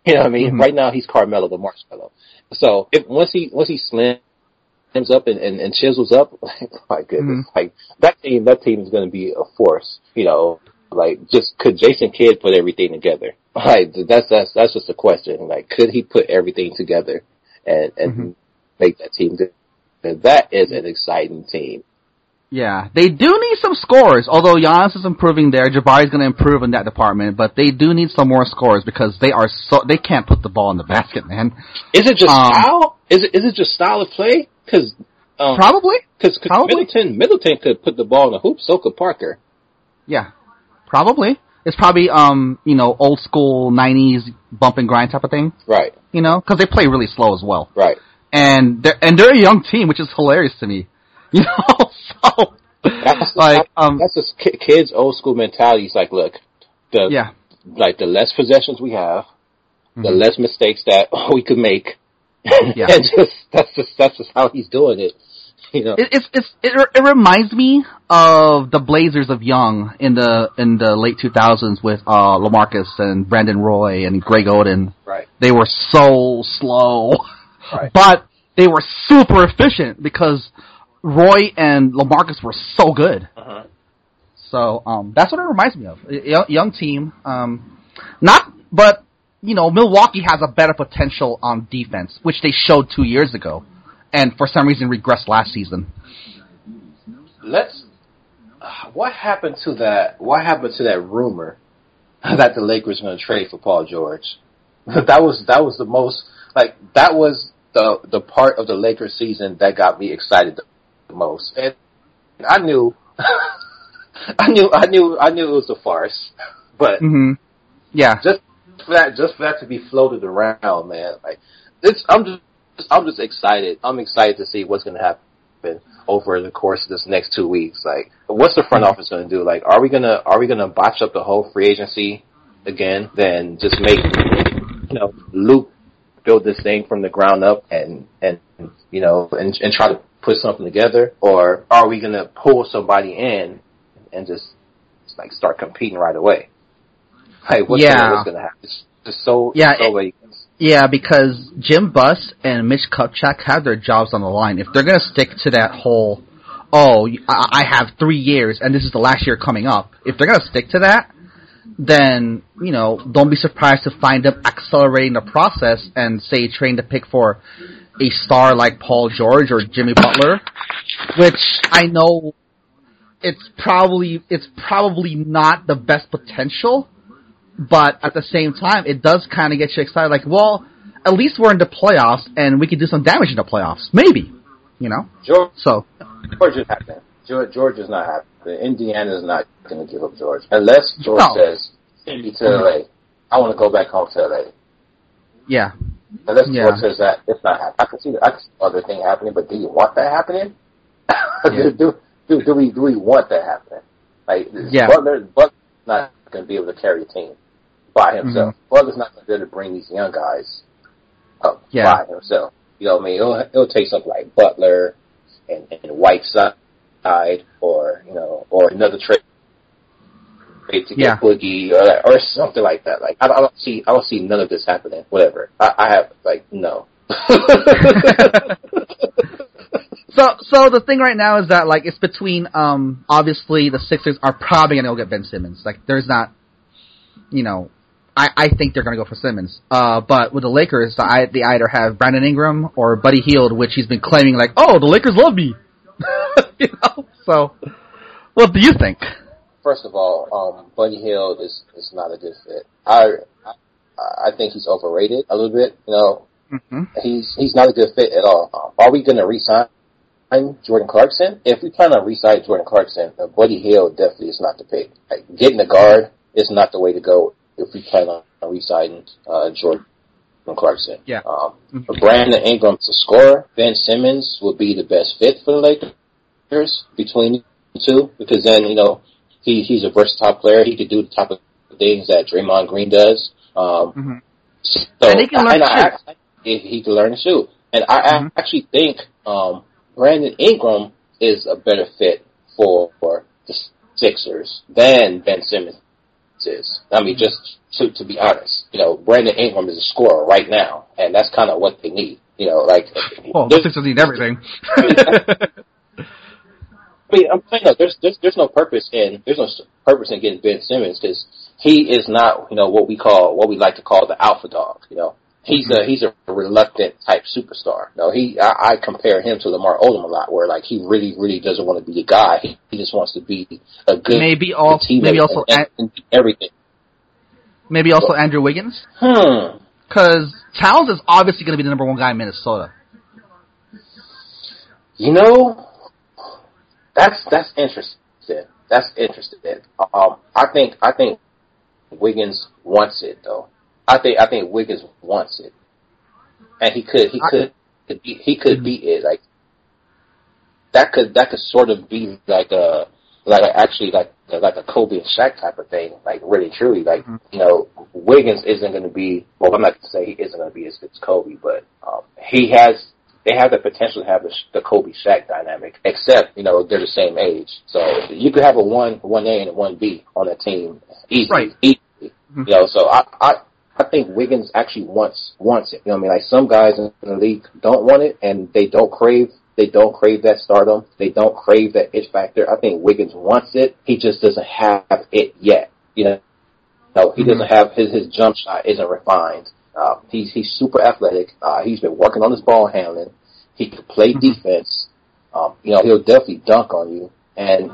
You know what I mean? Right now he's Carmelo the Marshmallow. So once he slims up and chisels up, my goodness, like that team is going to be a force. You know, like just could Jason Kidd put everything together? Like that's just a question. Like could he put everything together and make that team good? That is an exciting team. Yeah, they do need some scores, although Giannis is improving there. Jabari's going to improve in that department, but they do need some more scores because they can't put the ball in the basket, man. Is it just style? Is it just style of play? Cause, probably. Cause Middleton could put the ball in the hoop, so could Parker. Yeah, probably. It's probably, old school 90s bump and grind type of thing. Right. You know, cause they play really slow as well. Right. And they're a young team, which is hilarious to me. You know, so that's just kids' old school mentality. It's like, look, the less possessions we have, the less mistakes that we could make, and that's just how he's doing it. You know, it reminds me of the Blazers of Young in the late 2000s with LaMarcus and Brandon Roy and Greg Oden. Right. They were so slow, right. But they were super efficient because Roy and LaMarcus were so good. So, that's what it reminds me of. Young team. But, Milwaukee has a better potential on defense, which they showed 2 years ago. And for some reason regressed last season. What happened to that rumor that the Lakers were going to trade for Paul George? That was the most, that was the part of the Lakers season that got me excited the most. And I knew it was a farce, but yeah, just for that to be floated around, man, I'm just excited. I'm excited to see what's going to happen over the course of this next 2 weeks. Like, what's the front office going to do? Like, are we gonna botch up the whole free agency again? Then just make Luke build this thing from the ground up and try to put something together, or are we gonna pull somebody in and just start competing right away? Like, what's gonna happen? It's just so many things. Yeah, because Jim Buss and Mitch Kupchak have their jobs on the line. If they're gonna stick to that whole, I have 3 years and this is the last year coming up. If they're gonna stick to that, then, don't be surprised to find them accelerating the process and say trying to pick for a star like Paul George or Jimmy Butler, which I know it's probably not the best potential, but at the same time, it does kind of get you excited. Like, well, at least we're in the playoffs and we can do some damage in the playoffs. Maybe, George is happening. George is not happening. Indiana is not going to give up George. Unless George says, send me to LA. I want to go back home to LA. Yeah. Unless George says that, it's not happening. I can see other thing happening, but do you want that happening? do we want that happening? Butler's not going to be able to carry a team by himself. Butler's not going to be able to bring these young guys up by himself. You know what I mean? It'll take something like Butler and Whiteside, or another trade to get Boogie or something like that. Like I don't see none of this happening. Whatever. I have no. So the thing right now is that it's between obviously the Sixers are probably gonna go get Ben Simmons. There's not, I think they're gonna go for Simmons. But with the Lakers, they either have Brandon Ingram or Buddy Hield, which he's been claiming the Lakers love me. So what do you think? First of all, Buddy Hield is not a good fit. I think he's overrated a little bit. He's not a good fit at all. Are we going to re-sign Jordan Clarkson? If we plan on re-signing Jordan Clarkson, Buddy Hield definitely is not the pick. Getting a guard is not the way to go if we plan on re-signing Jordan Clarkson. Yeah. Brandon Ingram's a scorer. Ben Simmons would be the best fit for the Lakers between the two, because then he's a versatile player. He could do the type of things that Draymond Green does. So, and he can learn to shoot. He can learn to shoot. And I actually think Brandon Ingram is a better fit for the Sixers than Ben Simmons is. I mean, just to be honest, Brandon Ingram is a scorer right now, and that's kind of what they need. The Sixers need everything. I'm saying there's no purpose in getting Ben Simmons because he is not what we like to call the alpha dog. He's a reluctant type superstar. I compare him to Lamar Odom a lot, where he really doesn't want to be the guy. He just wants to be a good teammate and everything. Maybe also Andrew Wiggins. Because Towns is obviously going to be the number one guy in Minnesota. That's interesting. That's interesting. I think Wiggins wants it though. I think Wiggins wants it, and he could be it. That could sort of be like a Kobe and Shaq type of thing. Really truly, Wiggins isn't going to be. Well, I'm not going to say he isn't going to be as good as Kobe, but they have the potential to have the Kobe Shaq dynamic, except, they're the same age. So you could have a 1A and a 1B on a team easily. Right. So I think Wiggins actually wants it. Some guys in the league don't want it and they don't crave that stardom. They don't crave that it factor. I think Wiggins wants it. He just doesn't have it yet. He doesn't have his jump shot isn't refined. He's super athletic. He's been working on his ball handling. He can play defense. He'll definitely dunk on you. And,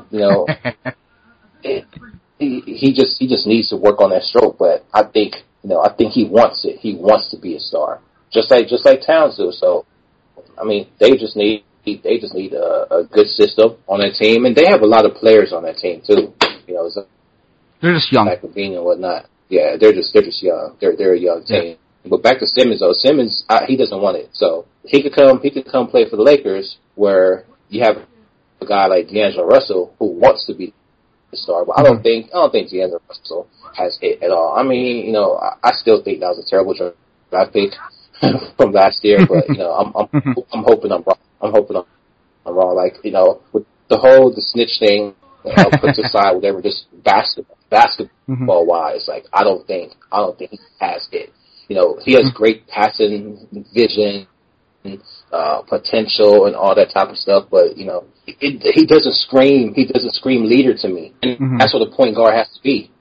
he just needs to work on that stroke. But I think he wants it. He wants to be a star. Just like Towns do. So, they just need a good system on their team. And they have a lot of players on that team too. They're just young. Like Levine and whatnot. Yeah, they're just young. They're a young team. Yeah. But back to Simmons though. Simmons, he doesn't want it. So he could come play for the Lakers where you have a guy like D'Angelo Russell who wants to be the star. But I don't think D'Angelo Russell has it at all. I still think that was a terrible draft pick from last year. But I'm hoping I'm wrong. I'm hoping I'm wrong. With the snitch thing, put aside whatever, just basketball wise, I don't think he has it. He has great passing vision, potential, and all that type of stuff. But he doesn't scream leader to me. And that's what a point guard has to be.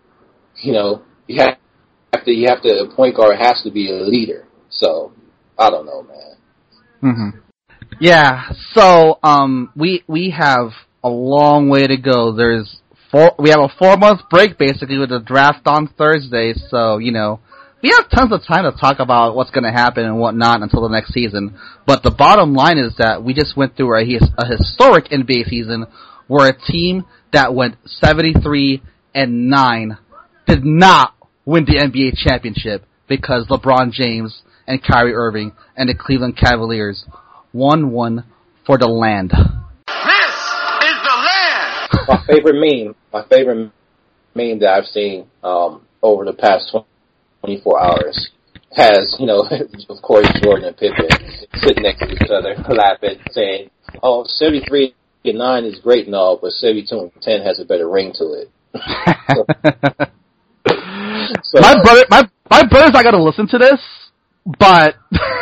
A point guard has to be a leader. So I don't know, man. Yeah. So we have a long way to go. We have a 4-month break basically with the draft on Thursday. So we have tons of time to talk about what's going to happen and whatnot until the next season. But the bottom line is that we just went through a historic NBA season where a team that went 73-9 did not win the NBA championship because LeBron James and Kyrie Irving and the Cleveland Cavaliers won one for the land. This is the land! My favorite meme that I've seen over the past 24 hours has, of course, Jordan and Pippen sitting next to each other, laughing, saying, 73-9 is great and all, but 72-10 has a better ring to it. So, my brother's not gonna listen to this, but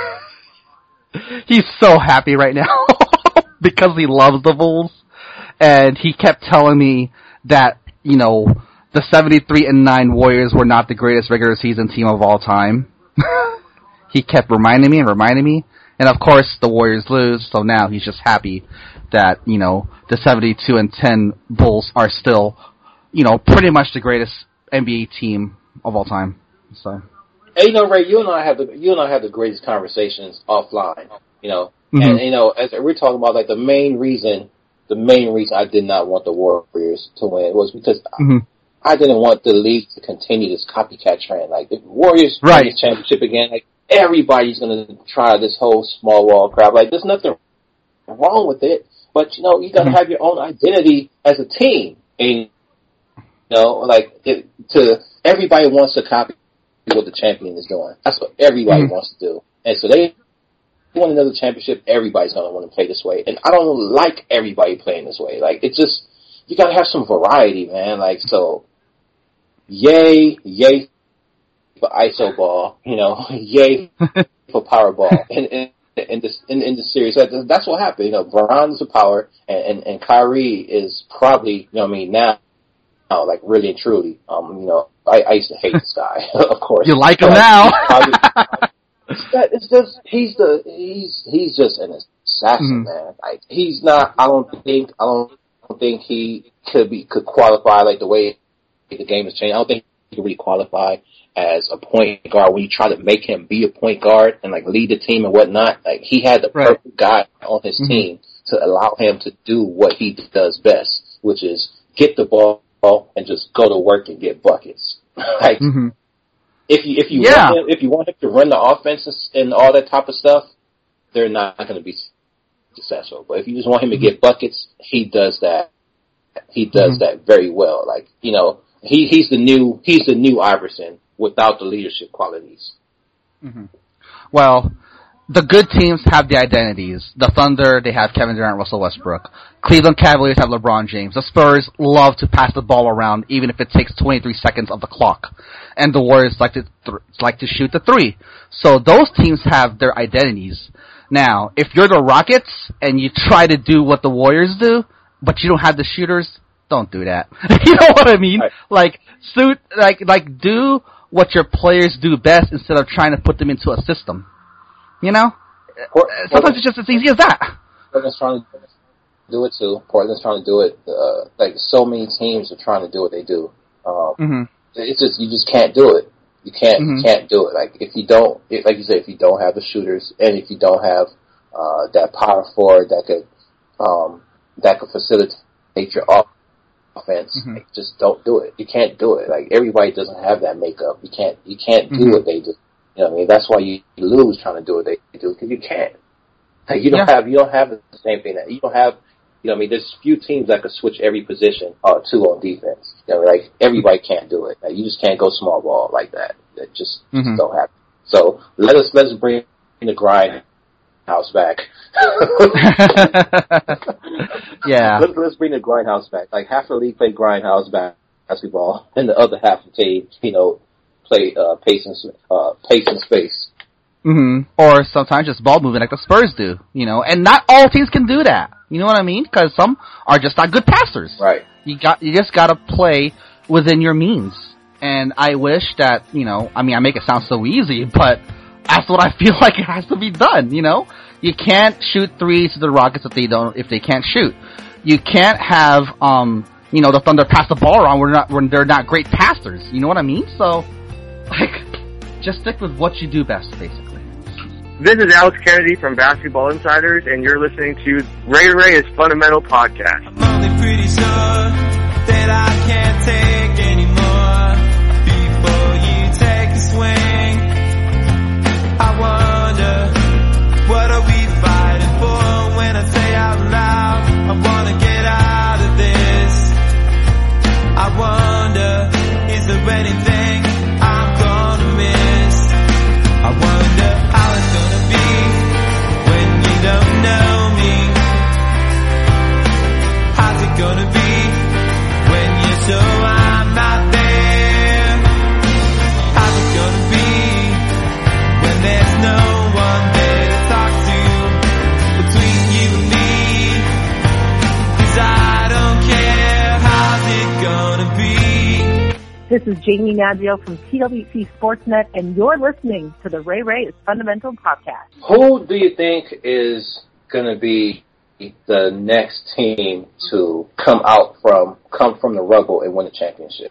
he's so happy right now because he loves the Bulls, and he kept telling me that, the 73-9 Warriors were not the greatest regular season team of all time. He kept reminding me, and of course the Warriors lose, so now he's just happy that, the 72-10 Bulls are still, pretty much the greatest NBA team of all time. So. Hey, Ray, you and I have the greatest conversations offline, and as we're talking about, the main reason I did not want the Warriors to win was because I didn't want the league to continue this copycat trend. If Warriors win this championship again, everybody's gonna try this whole small wall crap. There's nothing wrong with it, but you gotta have your own identity as a team, and everybody wants to copy what the champion is doing. That's what everybody wants to do, and so they want another championship. Everybody's gonna want to play this way, and I don't like everybody playing this way. It's just you gotta have some variety, man. So yay for ISO ball, yay for power ball in this series. That's what happened. Bron's the power, and Kyrie is probably, now, like really and truly. I used to hate this guy, of course. You like him now? It's just he's just an assassin, man. Like he's not. I don't think he could qualify like the way the game has changed. I don't think he could really qualify as a point guard when you try to make him be a point guard and like lead the team and whatnot. Like he had the perfect guy on his team to allow him to do what he does best, which is get the ball and just go to work and get buckets. Like if you want him to run the offense and all that type of stuff, they're not going to be successful. But if you just want him to get buckets, he does that. He does that very well. Like he's the new Iverson without the leadership qualities. Well, the good teams have the identities. The Thunder, they have Kevin Durant, Russell Westbrook. Cleveland Cavaliers have LeBron James. The Spurs love to pass the ball around, even if it takes 23 seconds of the clock. And the Warriors like to shoot the three. So those teams have their identities. Now, if you're the Rockets and you try to do what the Warriors do, but you don't have the shooters, don't do that. You know what I mean? Right. Do what your players do best instead of trying to put them into a system. Sometimes it's just as easy as that. Portland's trying to do it too. Portland's trying to do it. Like so many teams are trying to do what they do. It's just you just can't do it. You can't do it. Like if you don't, like you said, if you don't have the shooters and if you don't have that power forward that could facilitate your offense, like, just don't do it. You can't do it. Like everybody doesn't have that makeup. You can't do what they do. You know what I mean? That's why you lose trying to do what they do, because you can't. Like you don't have the same thing that you don't have. You know what I mean? There's few teams that could switch every position or two on defense. Like everybody can't do it. Like, you just can't go small ball like that. That just don't happen. So let's bring the grindhouse back. Yeah. Let's bring the grindhouse back. Like half the league play grindhouse basketball, and the other half of the team, play pace and space. Or sometimes just ball moving like the Spurs do, and not all teams can do that. You know what I mean? Because some are just not good passers. Right. You just gotta play within your means. And I wish that, I make it sound so easy, but that's what I feel like it has to be done, You can't shoot threes to the Rockets if they can't shoot. You can't have, the Thunder pass the ball around when they're not great passers. You know what I mean? So, just stick with what you do best, basically. This is Alex Kennedy from Basketball Insiders, and you're listening to Ray is Fundamental Podcast. I'm only pretty sure that I can't take anymore before you take a swing. I wonder, what are we fighting for? When I say out loud, I wanna get out of this. I wonder, is there anything I'm gonna miss? I wonder how it's gonna be when you don't know me. How's it gonna be when you're so I'm not there? How's it gonna be when there's no one there to talk to between you and me? 'Cause I don't care, how's it gonna be? This is Jamie Naggio from TWC Sportsnet, and you're listening to the Ray is Fundamental Podcast. Who do you think is going to be the next team to come from the rubble and win a championship?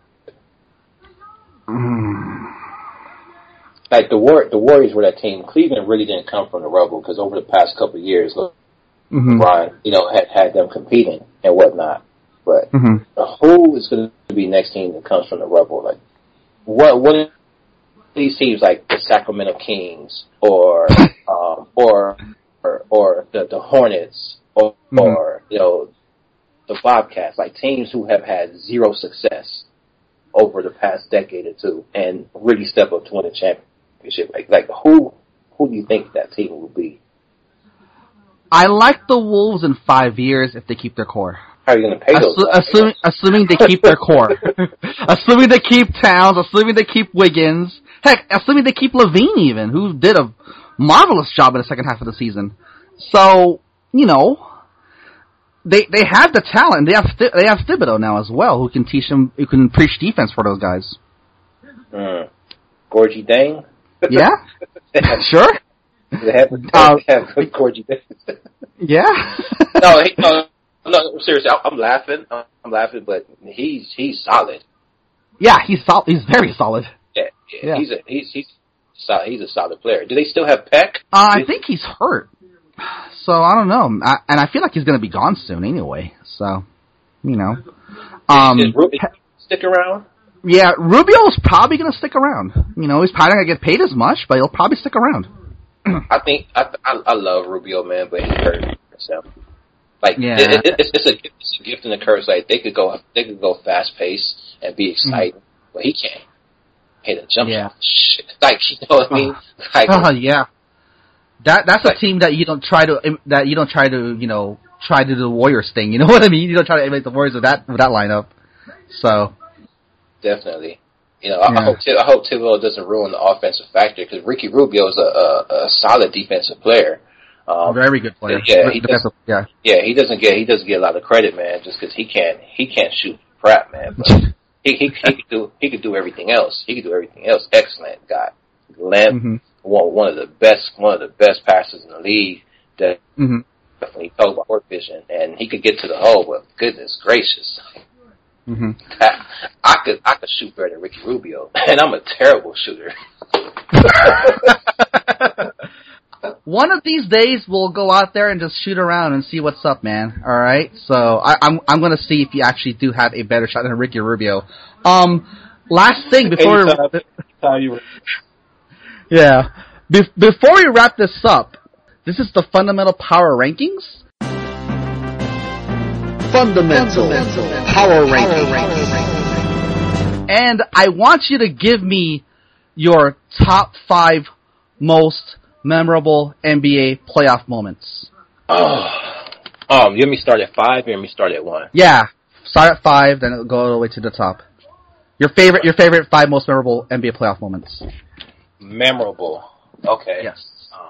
Like the Warriors were that team. Cleveland really didn't come from the rubble because over the past couple of years, LeBron, had them competing and whatnot. But who is going to be next team that comes from the rubble? Like, what are these teams like the Sacramento Kings or the Hornets or the Bobcats? Like teams who have had zero success over the past decade or two and really step up to win a championship. Like who do you think that team will be? I like the Wolves in 5 years if they keep their core. How are you going to pay those guys? Assuming they keep their core. Assuming they keep Towns, assuming they keep Wiggins. Heck, assuming they keep Levine even, who did a marvelous job in the second half of the season. So, you know, they have the talent. They have Thibodeau now as well, who can teach them, who can preach defense for those guys. Gorgie Dang? Yeah? Sure. They have good Gorgie Dang. Yeah. No, seriously, I'm laughing, but he's solid. Yeah, he's very solid. Yeah. He's a solid player. Do they still have Peck? I think he's hurt. So, I don't know. And I feel like he's going to be gone soon anyway. So, you know. Is Rubio stick around? Yeah, Rubio's probably going to stick around. You know, he's probably not going to get paid as much, but he'll probably stick around. I love Rubio, man, but he hurt himself. Like, yeah. It's a gift and a curse. Like, they could go fast paced and be exciting, but he can't hit a jump shot. Shit. Like, you know what I mean? Like, yeah. That's a team that you don't try to, you know, try to do the Warriors thing. You know what I mean? You don't try to emulate the Warriors with that lineup. So. Definitely. You know, I hope Thibodeau doesn't ruin the offensive factor, because Ricky Rubio is a solid defensive player. Very good player. Yeah, he doesn't get a lot of credit, man, just because he can't shoot crap, man. But he could do everything else. He could do everything else. Excellent guy. Length, one of the best passers in the league. Definitely talk about court vision, and he could get to the hole. But goodness gracious. I could shoot better than Ricky Rubio, and I'm a terrible shooter. One of these days, we'll go out there and just shoot around and see what's up, man. All right, so I'm going to see if you actually do have a better shot than Ricky Rubio. Last thing before before we wrap this up, this is the Fundamental Power Rankings. Fundamental Power Rankings. And I want you to give me your top 5 most memorable NBA playoff moments. You want me to start at 5 or you want me to start at 1? Yeah. Start at 5, then it'll go all the way to the top. Your favorite 5 most memorable NBA playoff moments. Memorable. Okay. Yes.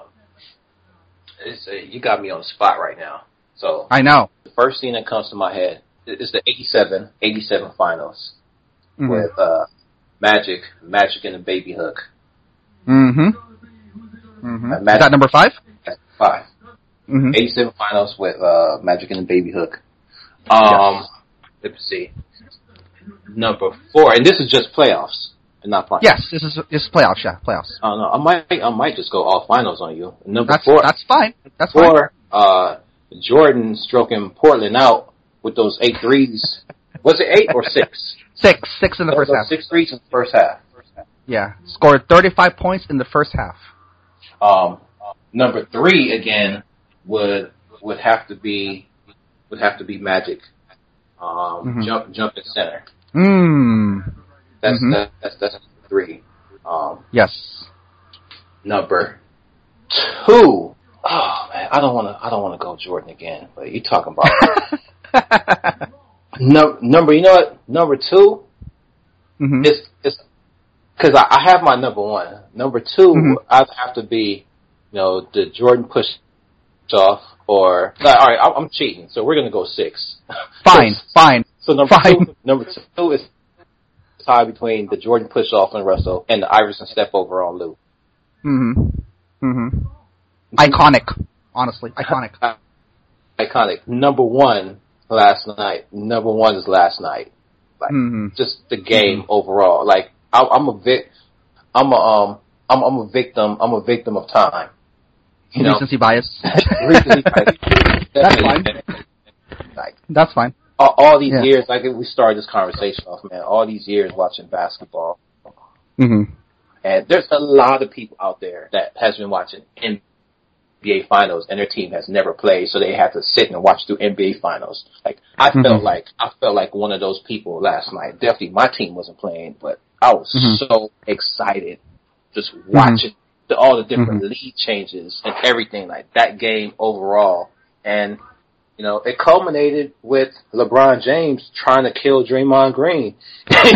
You got me on the spot right now. So I know. The first thing that comes to my head is the 87 finals with Magic and the Baby Hook. Is that number 5? 5. 87 finals with Magic and the Baby Hook. Let's see. Number 4, and this is just playoffs and not finals. Yes, this is just playoffs. Yeah, playoffs. Oh no, I might just go all finals on you. Number 4. That's fine. That's 4. Jordan stroking Portland out with those 8 threes. Was it 8 or 6? 6 in the first half. 6 threes in the first half. Yeah, scored 35 points in the first half. Number 3 again would have to be Magic. Jump in center. That's 3. Yes. Number 2. Oh man, I don't want to go Jordan again. But you talking about number? You know what? Number 2 is because I have my number 1. Number 2, I'd have to be, you know, the Jordan push off or all right. I'm cheating, so we're gonna go 6. Fine. So number 2 is tie between the Jordan push off on Russell and the Iverson step over on Lou. Iconic. Honestly, iconic. Iconic. Number 1 last night. Number 1 is last night. Like just the game overall. Like I'm a victim of time. You know? Recency bias. Recency bias. That's fine. Like, that's fine. All these years, like we started this conversation off, man. All these years watching basketball. And there's a lot of people out there that has been watching NBA finals and their team has never played, so they have to sit and watch through NBA finals. Like I felt like one of those people last night. Definitely my team wasn't playing, but I was so excited just watching all the different lead changes and everything, like that game overall. And You know, it culminated with LeBron James trying to kill Draymond Green. I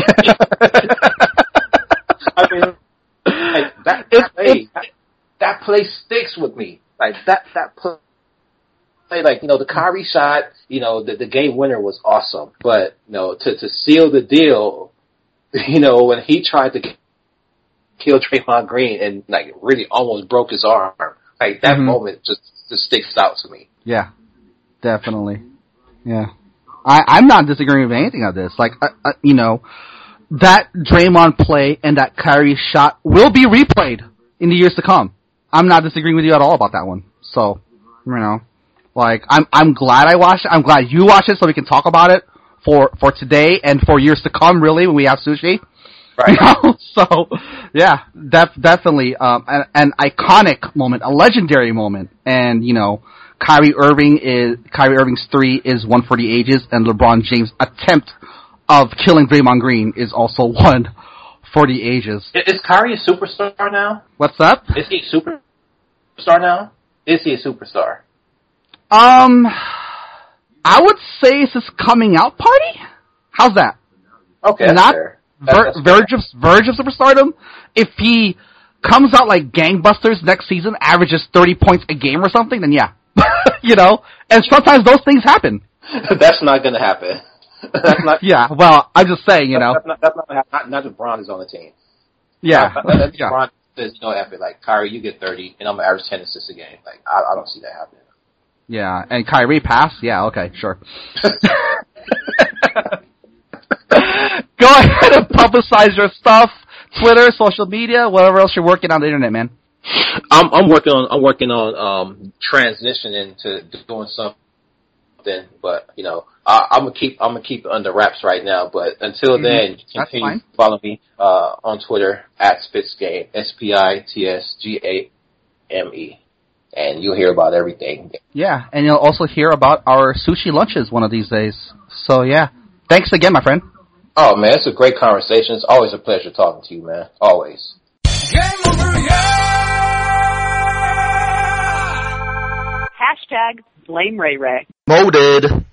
mean, like, that play sticks with me. Like that play, like, you know, the Kyrie shot, you know, the game winner was awesome. But, you know, to seal the deal, you know, when he tried to kill Draymond Green and like really almost broke his arm, like that moment just sticks out to me. Yeah, definitely. Yeah, I'm not disagreeing with anything of this. Like, you know, that Draymond play and that Kyrie shot will be replayed in the years to come. I'm not disagreeing with you at all about that one. So, you know, like, I'm glad I watched it. I'm glad you watched it so we can talk about it for today and for years to come, really, when we have sushi. Right. You know? So, yeah, definitely, an iconic moment, a legendary moment. And, you know, Kyrie Irving's 3 is one for the ages, and LeBron James' attempt of killing Draymond Green is also one for the ages. Is Kyrie a superstar now? What's up? Is he a superstar now? Is he a superstar? I would say it's his coming out party. How's that? Okay, that's not fair. verge of superstardom. If he comes out like gangbusters next season, averages 30 points a game or something, then yeah. You know? And sometimes those things happen. That's not gonna happen. That's not. Yeah, well, I'm just saying, you know. That's not gonna happen. Not if Bron is on the team. Yeah. Yeah. Bron says, you know, after, like, Kyrie, you get 30, and I'm gonna average 10 assists a game. Like, I don't see that happening. Yeah, and Kyrie pass? Yeah, okay, sure. Go ahead and publicize your stuff. Twitter, social media, whatever else you're working on the internet, man. I'm working on transitioning to doing something, but, you know, I'm gonna keep it under wraps right now. But until then, you can continue to follow me on Twitter @SpitsGame, SPITSGAME, and you'll hear about everything. Yeah, and you'll also hear about our sushi lunches one of these days. So yeah, thanks again, my friend. Oh man, it's a great conversation. It's always a pleasure talking to you, man. Always. Game over, yeah! #BlameRayRay. Molded.